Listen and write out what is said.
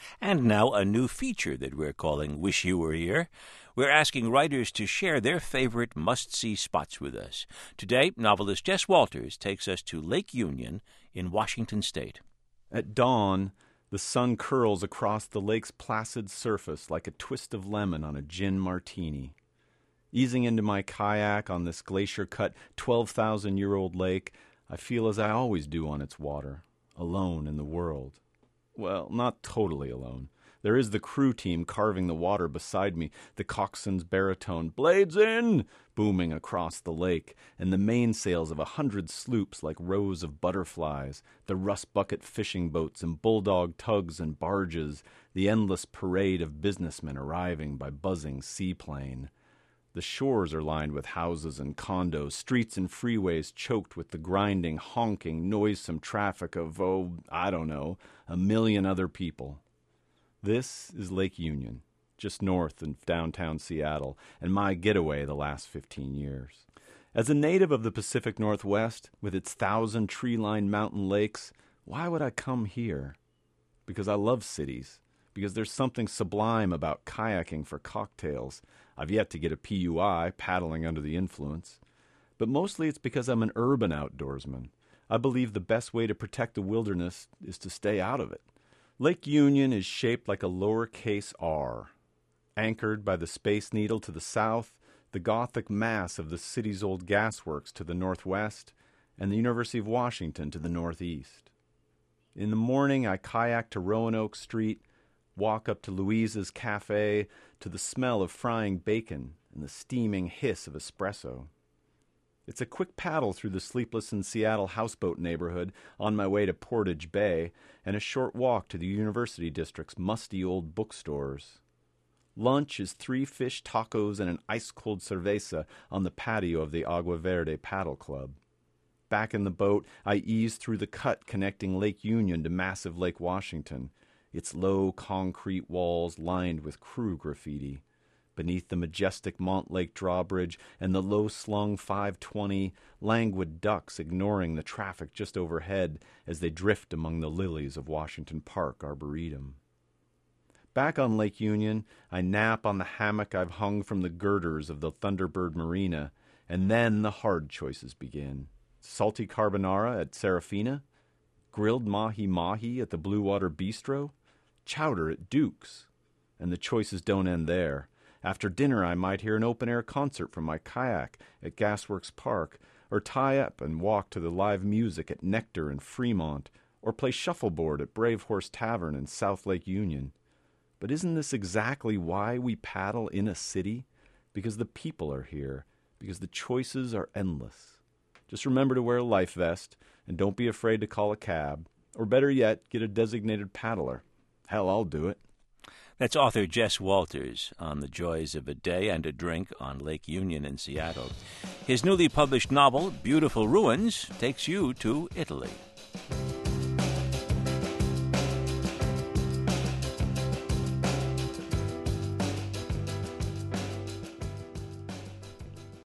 And now a new feature that we're calling Wish You Were Here. We're asking writers to share their favorite must-see spots with us. Today, novelist Jess Walters takes us to Lake Union in Washington State. At dawn, the sun curls across the lake's placid surface like a twist of lemon on a gin martini. Easing into my kayak on this glacier-cut 12,000-year-old lake, I feel as I always do on its water, alone in the world. Well, not totally alone. There is the crew team carving the water beside me, the coxswain's baritone, "Blades in!" booming across the lake, and the mainsails of 100 sloops like rows of butterflies, the rust-bucket fishing boats and bulldog tugs and barges, the endless parade of businessmen arriving by buzzing seaplane. The shores are lined with houses and condos, streets and freeways choked with the grinding, honking, noisome traffic of, a million other people. This is Lake Union, just north of downtown Seattle, and my getaway the last 15 years. As a native of the Pacific Northwest, with its 1,000 tree-lined mountain lakes, why would I come here? Because I love cities. Because there's something sublime about kayaking for cocktails. I've yet to get a PUI, paddling under the influence. But mostly it's because I'm an urban outdoorsman. I believe the best way to protect the wilderness is to stay out of it. Lake Union is shaped like a lowercase r. Anchored by the Space Needle to the south, the Gothic mass of the city's old gasworks to the northwest, and the University of Washington to the northeast. In the morning, I kayak to Roanoke Street, walk up to Louise's Cafe, to the smell of frying bacon and the steaming hiss of espresso. It's a quick paddle through the sleepless in Seattle houseboat neighborhood on my way to Portage Bay, and a short walk to the University District's musty old bookstores. Lunch is 3 fish tacos and an ice-cold cerveza on the patio of the Agua Verde Paddle Club. Back in the boat, I ease through the cut connecting Lake Union to massive Lake Washington, its low concrete walls lined with crew graffiti. Beneath the majestic Montlake drawbridge and the low-slung 520, languid ducks ignoring the traffic just overhead as they drift among the lilies of Washington Park Arboretum. Back on Lake Union, I nap on the hammock I've hung from the girders of the Thunderbird Marina, and then the hard choices begin. Salty carbonara at Serafina, grilled mahi-mahi at the Blue Water Bistro, chowder at Duke's. And the choices don't end there. After dinner, I might hear an open-air concert from my kayak at Gasworks Park, or tie up and walk to the live music at Nectar in Fremont, or play shuffleboard at Brave Horse Tavern in South Lake Union. But isn't this exactly why we paddle in a city? Because the people are here, because the choices are endless. Just remember to wear a life vest, and don't be afraid to call a cab, or better yet, get a designated paddler. Hell, I'll do it. That's author Jess Walters on the joys of a day and a drink on Lake Union in Seattle. His newly published novel, Beautiful Ruins, takes you to Italy.